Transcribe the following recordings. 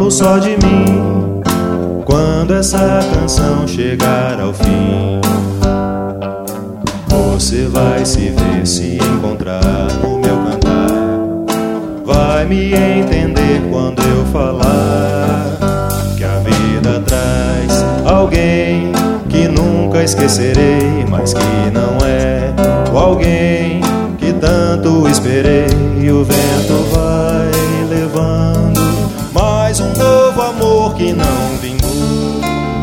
falo só de mim quando essa canção chegar ao fim. Você vai se ver, se encontrar no meu cantar. Vai me entender quando eu falar que a vida traz alguém que nunca esquecerei, mas que não é o alguém que tanto esperei. E o vento vai levando mais um novo amor que não vingou,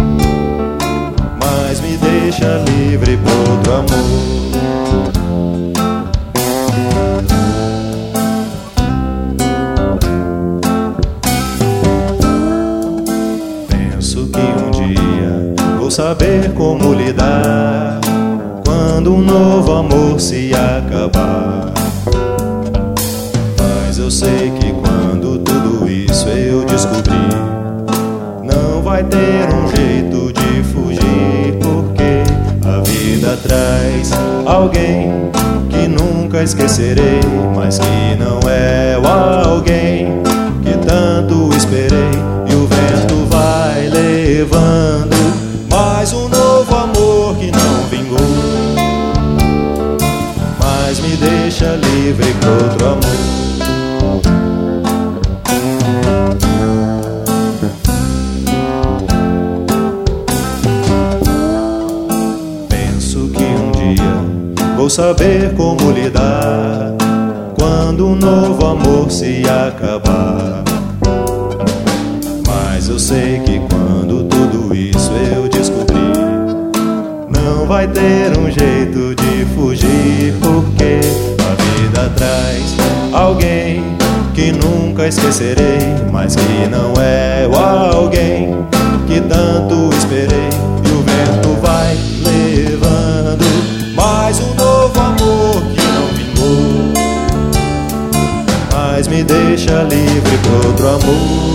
mas me deixa livre por outro amor. Penso que um dia vou saber como lidar quando um novo amor se acabar. Mas eu sei que quando tudo isso eu descobrir, não vai ter um jeito de fugir, porque a vida traz alguém que nunca esquecerei, mas que não é o alguém que tanto esperei. E o vento vai levando mais um novo amor que não vingou, mas me deixa livre pra outro amor. Vou saber como lidar quando um novo amor se acabar. Mas eu sei que quando tudo isso eu descobrir, não vai ter um jeito de fugir, porque a vida traz alguém que nunca esquecerei, mas que não é o alguém que tanto esperei. E o vento vai levando mais um novo amor que não vingou, mas me deixa livre pra outro amor.